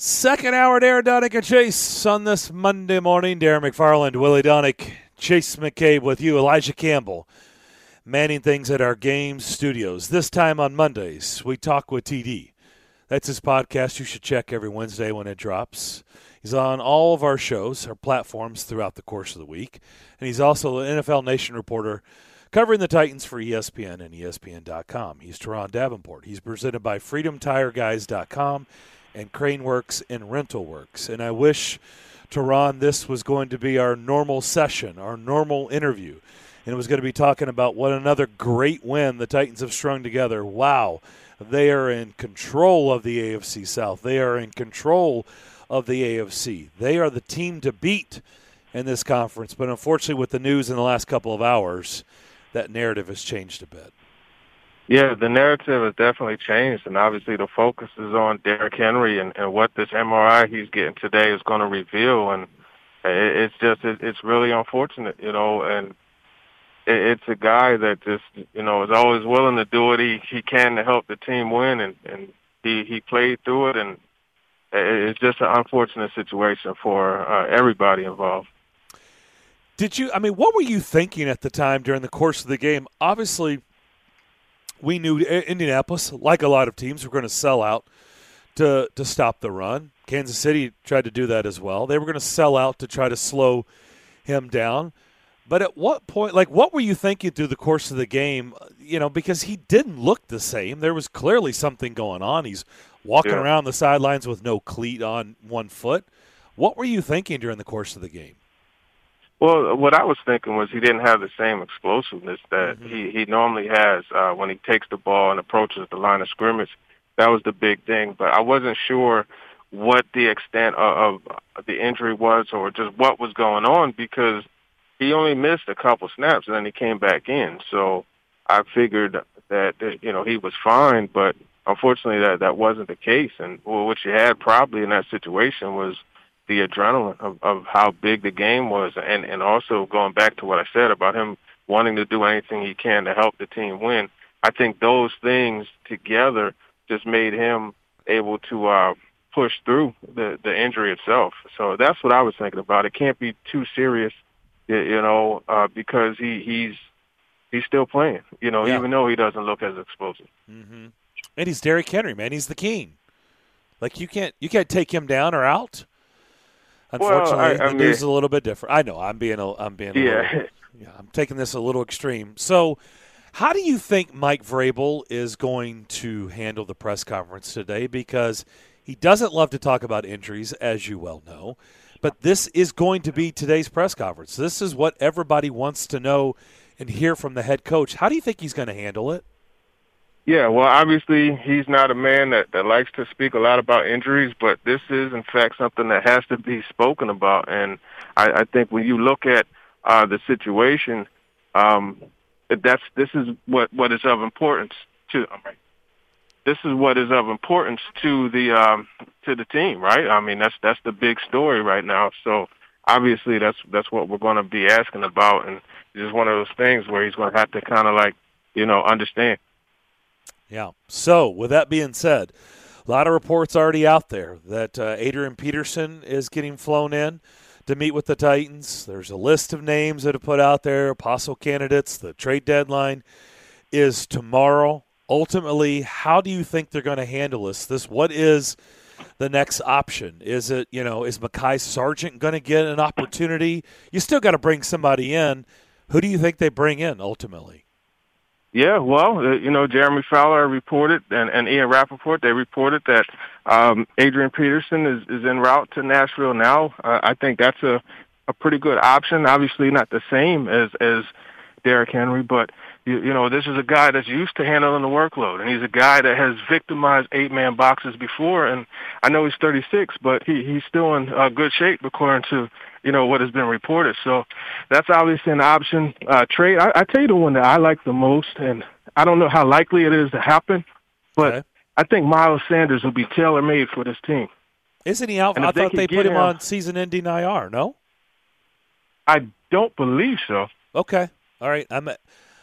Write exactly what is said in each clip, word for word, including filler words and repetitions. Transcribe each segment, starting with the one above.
Second hour, Darren Donick and Chase on this Monday morning. Darren McFarland, Willie Donick, Chase McCabe with you, Elijah Campbell, manning things at our Games Studios. This time on Mondays, we talk with T D. That's his podcast you should check every Wednesday when it drops. He's on all of our shows, our platforms throughout the course of the week. And he's also an N F L Nation reporter covering the Titans for E S P N and E S P N dot com. He's Teron Davenport. He's presented by Freedom Tire Guys dot com and Crane Works and Rental Works. And I wish, Teron, this was going to be our normal session, our normal interview. And it was going to be talking about what another great win the Titans have strung together. Wow, they are in control of the A F C South. They are in control of the A F C. They are the team to beat in this conference. But unfortunately, with the news in the last couple of hours, that narrative has changed a bit. Yeah, the narrative has definitely changed, and obviously the focus is on Derrick Henry and, and what this M R I he's getting today is going to reveal, and it, it's just it, it's really unfortunate, you know, and it, it's a guy that just, you know, is always willing to do what he, he can to help the team win, and, and he, he played through it, and it, it's just an unfortunate situation for uh, everybody involved. Did you, I mean, what were you thinking at the time during the course of the game? Obviously, we knew Indianapolis, like a lot of teams, were going to sell out to to stop the run. Kansas City tried to do that as well. They were going to sell out to try to slow him down. But at what point, like, what were you thinking through the course of the game? You know, because he didn't look the same. There was clearly something going on. He's walking yeah. around the sidelines with no cleat on one foot. What were you thinking during the course of the game? Well, what I was thinking was he didn't have the same explosiveness that mm-hmm. he, he normally has uh, when he takes the ball and approaches the line of scrimmage. That was the big thing. But I wasn't sure what the extent of, of the injury was or just what was going on because he only missed a couple snaps and then he came back in. So I figured that, you know, he was fine, but unfortunately that, that wasn't the case. And well, what you had probably in that situation was the adrenaline of, of how big the game was, and, and also going back to what I said about him wanting to do anything he can to help the team win. I think those things together just made him able to uh, push through the, the injury itself. So that's what I was thinking about. It can't be too serious, you know, uh, because he, he's he's still playing, you know, yeah. even though he doesn't look as explosive. Mm-hmm. And he's Derrick Henry, man. He's the king. Like, you can't you can't take him down or out. Unfortunately, well, I, I the mean, news is a little bit different. I know I'm being a, I'm being a yeah. little, yeah, I'm taking this a little extreme. So, how do you think Mike Vrabel is going to handle the press conference today? Because he doesn't love to talk about injuries, as you well know. But this is going to be today's press conference. This is what everybody wants to know and hear from the head coach. How do you think he's going to handle it? Yeah, well, obviously he's not a man that, that likes to speak a lot about injuries, but this is, in fact, something that has to be spoken about. And I, I think when you look at uh, the situation, um, that's this is what, what is of importance to this is what is of importance to the um, to the team, right? I mean, that's that's the big story right now. So obviously that's that's what we're going to be asking about, and it's just one of those things where he's going to have to kind of like you know understand. Yeah. So, with that being said, a lot of reports already out there that uh, Adrian Peterson is getting flown in to meet with the Titans. There's a list of names that are put out there, possible candidates. The trade deadline is tomorrow. Ultimately, how do you think they're going to handle this? This what is the next option? Is it, you know, is Mekhi Sargent going to get an opportunity? You still got to bring somebody in. Who do you think they bring in ultimately? Yeah, well, uh, you know, Jeremy Fowler reported, and, and Ian Rappaport, they reported that um, Adrian Peterson is, is en route to Nashville now. Uh, I think that's a, a pretty good option. Obviously not the same as, as Derrick Henry, but, you, you know, this is a guy that's used to handling the workload, and he's a guy that has victimized eight-man boxes before, and I know he's thirty-six, but he, he's still in uh, good shape according to you know, what has been reported. So that's obviously an option. Uh, trade, I, I tell you the one that I like the most, and I don't know how likely it is to happen, but okay. I think Miles Sanders will be tailor-made for this team. Isn't he out? And I thought they, they put him, him on season-ending I R, no? I don't believe so. Okay. All right. I'm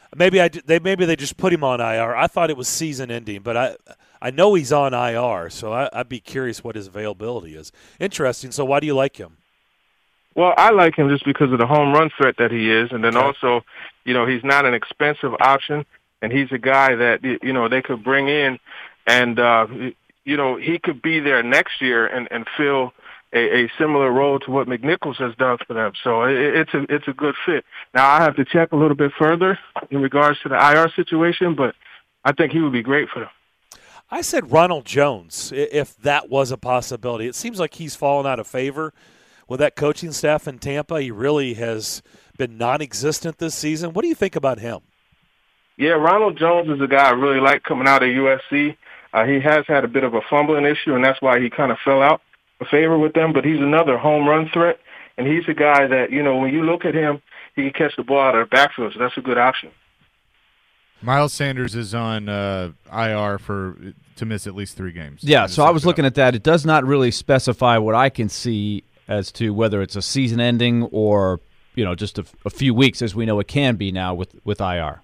Maybe I they maybe they just put him on I R. I thought it was season ending, but I I know he's on I R, so I, I'd be curious what his availability is. Interesting. So why do you like him? Well, I like him just because of the home run threat that he is, and then Okay. also, you know, he's not an expensive option, and he's a guy that, you know, they could bring in, and, uh, you know, he could be there next year and, and fill a, a similar role to what McNichols has done for them. So it, it's a it's a good fit. Now, I have to check a little bit further in regards to the I R situation, but I think he would be great for them. I said Ronald Jones, if that was a possibility. It seems like he's fallen out of favor with that coaching staff in Tampa. He really has been non-existent this season. What do you think about him? Yeah, Ronald Jones is a guy I really like coming out of U S C. Uh, he has had a bit of a fumbling issue, and that's why he kind of fell out of favor with them. But he's another home run threat, and he's a guy that, you know, when you look at him, he can catch the ball out of the backfield, so that's a good option. Miles Sanders is on uh, I R for to miss at least three games. Yeah, so I was looking at that. It does not really specify what I can see as to whether it's a season ending or, you know, just a, a few weeks, as we know it can be now with, with I R.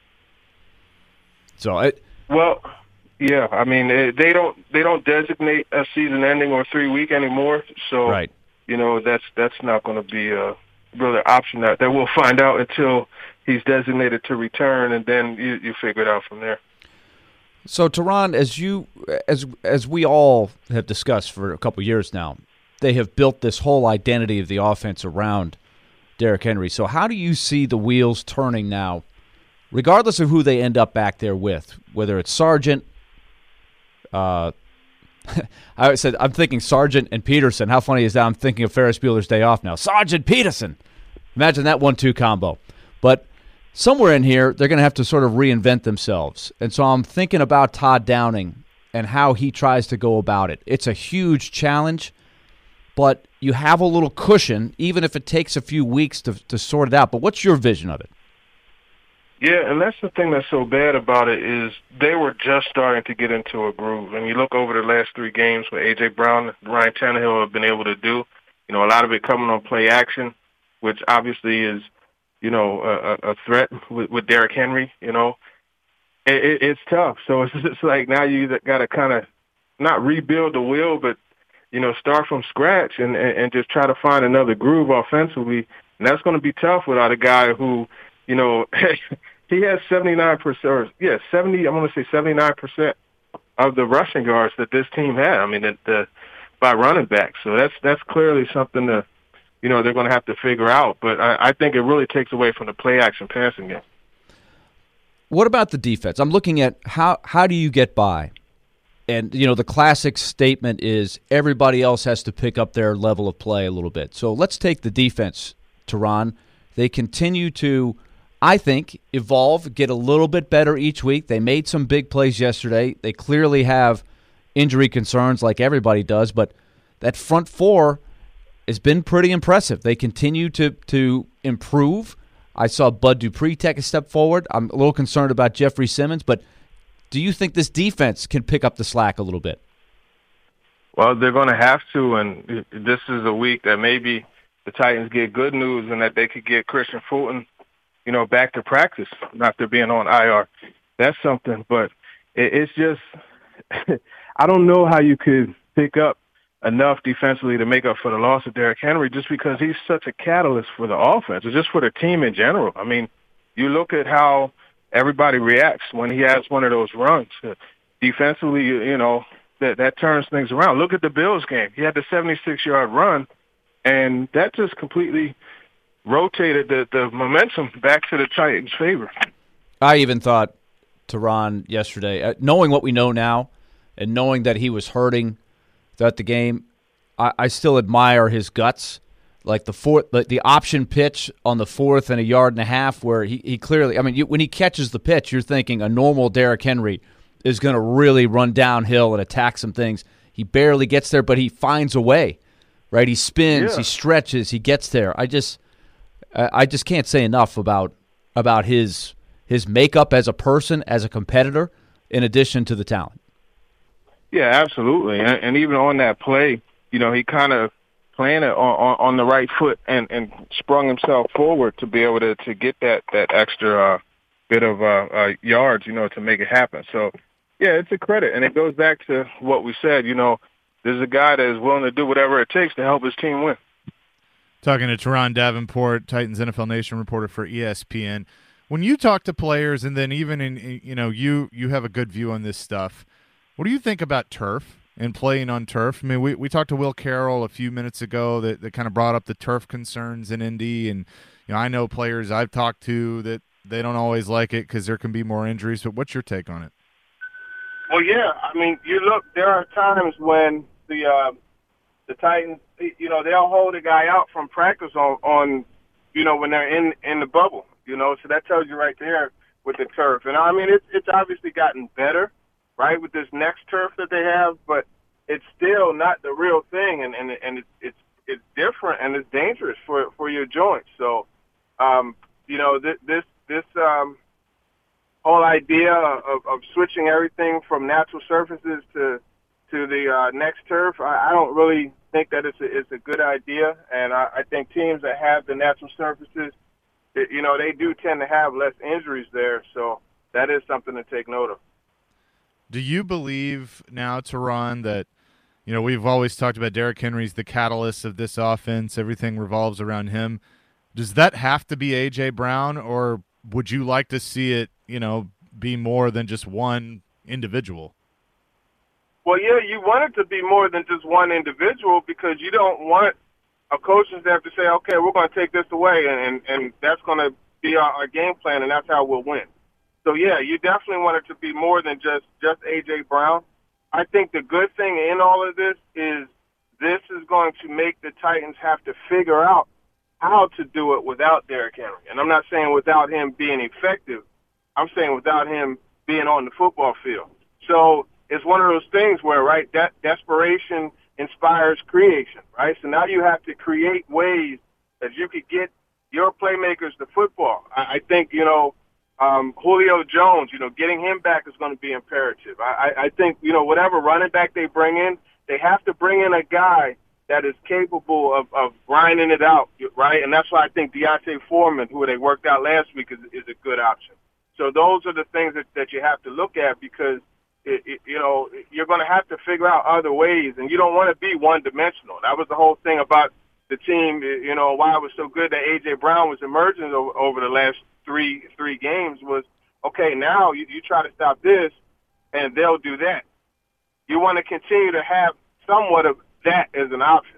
So it, well, yeah, I mean they don't they don't designate a season ending or three week anymore. So right. you know that's that's not going to be a really option that that we'll find out until he's designated to return, and then you, you figure it out from there. So Teron, as you as as we all have discussed for a couple years now, they have built this whole identity of the offense around Derrick Henry. So how do you see the wheels turning now, regardless of who they end up back there with, whether it's Sargent, uh, I said I'm thinking Sargent and Peterson. How funny is that? I'm thinking of Ferris Bueller's Day Off now. Sargent Peterson. Imagine that one two combo. But somewhere in here, they're going to have to sort of reinvent themselves. And so I'm thinking about Todd Downing and how he tries to go about it. It's a huge challenge, but you have a little cushion, even if it takes a few weeks to to sort it out. But what's your vision of it? Yeah, and that's the thing that's so bad about it is they were just starting to get into a groove. And you look over the last three games what A J. Brown and Ryan Tannehill have been able to do, you know, a lot of it coming on play action, which obviously is, you know, a, a threat with, with Derrick Henry, you know. It, it, it's tough. So it's just like now you got to kind of not rebuild the wheel, but, you know, start from scratch and, and, and just try to find another groove offensively. And that's going to be tough without a guy who, you know, he has seventy-nine percent, or, yeah, seventy, I'm going to say seventy-nine percent of the rushing yards that this team had. I mean, the, the, by running back. So that's that's clearly something to, you know, they're going to have to figure out. But I, I think it really takes away from the play-action passing game. What about the defense? I'm looking at how how do you get by? And, you know, the classic statement is everybody else has to pick up their level of play a little bit. So let's take the defense, Teron. They continue to, I think, evolve, get a little bit better each week. They made some big plays yesterday. They clearly have injury concerns like everybody does, but that front four has been pretty impressive. They continue to to improve. I saw Bud Dupree take a step forward. I'm a little concerned about Jeffrey Simmons, but do you think this defense can pick up the slack a little bit? Well, they're going to have to, and this is a week that maybe the Titans get good news and that they could get Christian Fulton, you know, back to practice after being on I R. That's something, but it, it's just I don't know how you could pick up enough defensively to make up for the loss of Derrick Henry just because he's such a catalyst for the offense, or just for the team in general. I mean, you look at how everybody reacts when he has one of those runs. Defensively, you know, that that turns things around. Look at the Bills game. He had the seventy-six-yard run, and that just completely rotated the, the momentum back to the Titans' favor. I even thought, Teron, yesterday, uh, knowing what we know now and knowing that he was hurting throughout the game, I, I still admire his guts. Like the fourth, the, the option pitch on the fourth and a yard and a half, where he, he clearly, I mean, you, when he catches the pitch, you're thinking a normal Derrick Henry is going to really run downhill and attack some things. He barely gets there, but he finds a way, right? He spins, yeah. he stretches, he gets there. I just, I just can't say enough about about his his makeup as a person, as a competitor, in addition to the talent. Yeah, absolutely, and, and even on that play, you know, he kind of planted on, on, on the right foot and, and sprung himself forward to be able to, to get that, that extra uh, bit of uh, uh, yards, you know, to make it happen. So, yeah, it's a credit. And it goes back to what we said, you know, this is a guy that is willing to do whatever it takes to help his team win. Talking to Teron Davenport, Titans N F L Nation reporter for E S P N. When you talk to players, and then even in, you know, you you have a good view on this stuff, what do you think about turf and playing on turf? I mean, we, we talked to Will Carroll a few minutes ago that, that kind of brought up the turf concerns in Indy, and you know, I know players I've talked to that they don't always like it because there can be more injuries, but what's your take on it? Well, yeah, I mean, you look, there are times when the uh, the Titans, you know, they'll hold a guy out from practice on, on, you know, when they're in, in the bubble, you know, so that tells you right there with the turf. And I mean, it's, it's obviously gotten better, right, with this next turf that they have, but it's still not the real thing, and, and, and it's, it's, it's different, and it's dangerous for, for your joints. So, um, you know, this, this, this um, whole idea of, of switching everything from natural surfaces to to the uh, next turf, I, I don't really think that it's a, it's a good idea. And I, I think teams that have the natural surfaces, it, you know, they do tend to have less injuries there. So that is something to take note of. Do you believe now, Teron, that, you know, we've always talked about Derrick Henry's the catalyst of this offense, everything revolves around him. Does that have to be A J. Brown, or would you like to see it, you know, be more than just one individual? Well, yeah, you want it to be more than just one individual, because you don't want a coaching staff to say, okay, we're going to take this away, and, and, and that's going to be our, our game plan, and that's how we'll win. So, yeah, you definitely want it to be more than just, just A J. Brown. I think the good thing in all of this is this is going to make the Titans have to figure out how to do it without Derrick Henry. And I'm not saying without him being effective. I'm saying without him being on the football field. So it's one of those things where, right, that desperation inspires creation, right? So now you have to create ways that you could get your playmakers the football. I, I think, you know, um, Julio Jones, you know, getting him back is going to be imperative. I, I, I think, you know, whatever running back they bring in, they have to bring in a guy that is capable of, of grinding it out, right? And that's why I think Deontay Foreman, who they worked out last week, is, is a good option. So those are the things that, that you have to look at, because It, it, you know, you're going to have to figure out other ways, and you don't want to be one-dimensional. That was the whole thing about the team, you know, why it was so good that A J. Brown was emerging over, over the last three three games was, okay, now you, you try to stop this, and they'll do that. You want to continue to have somewhat of that as an option.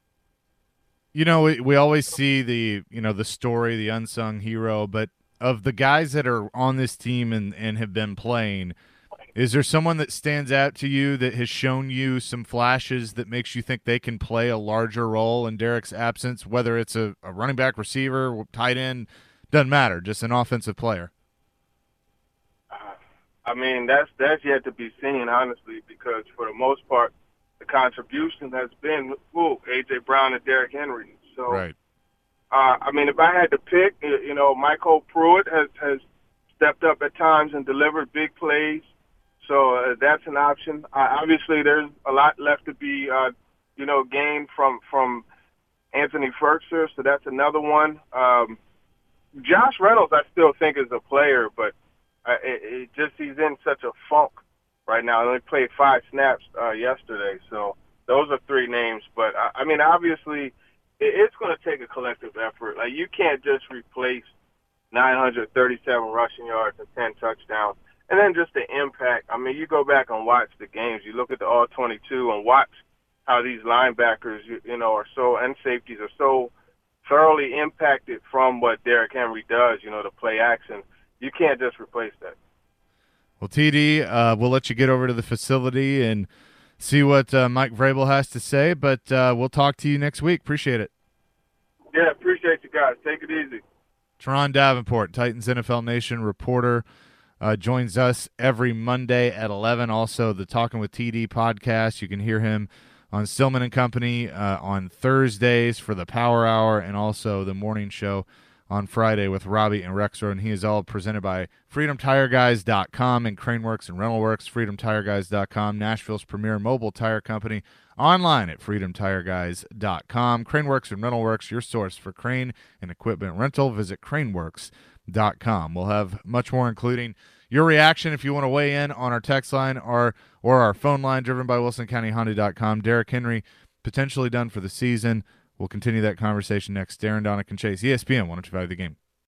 You know, we, we always see the, you know, the story, the unsung hero, but of the guys that are on this team and, and have been playing – is there someone that stands out to you that has shown you some flashes that makes you think they can play a larger role in Derrick's absence, whether it's a, a running back, receiver, tight end, doesn't matter, just an offensive player? I mean, that's that's yet to be seen, honestly, because for the most part, the contribution has been ooh, A J. Brown and Derrick Henry. So, right. uh, I mean, if I had to pick, you know, Michael Pruitt has, has stepped up at times and delivered big plays. So uh, that's an option. Uh, obviously, there's a lot left to be, uh, you know, gained from from Anthony Firkser, so that's another one. Um, Josh Reynolds, I still think is a player, but uh, it, it just he's in such a funk right now. He only played five snaps uh, yesterday, so those are three names. But I, I mean, obviously, it, it's going to take a collective effort. Like, you can't just replace nine hundred thirty-seven rushing yards and ten touchdowns. And then just the impact. I mean, you go back and watch the games. You look at the all twenty-two and watch how these linebackers, you, you know, are so, and safeties are so thoroughly impacted from what Derrick Henry does, you know, the play action. You can't just replace that. Well, T D, uh, we'll let you get over to the facility and see what uh, Mike Vrabel has to say, but uh, we'll talk to you next week. Appreciate it. Yeah, appreciate you guys. Take it easy. Teron Davenport, Titans N F L Nation reporter, Uh, joins us every Monday at eleven. Also, the Talking with T D podcast. You can hear him on Stillman and Company uh, on Thursdays for the Power Hour, and also the morning show on Friday with Robbie and Rexro. And he is all presented by Freedom Tire Guys dot com and Craneworks and Rental Works. Freedom Tire Guys dot com, Nashville's premier mobile tire company. Online at Freedom Tire Guys dot com. Craneworks and Rental Works, your source for crane and equipment rental. Visit Craneworks dot com. We'll have much more, including your reaction if you want to weigh in on our text line or, or our phone line driven by Wilson County Honda dot com. Derrick Henry potentially done for the season. We'll continue that conversation next. Darren, Donick, and Chase, E S P N one oh two point five The Game.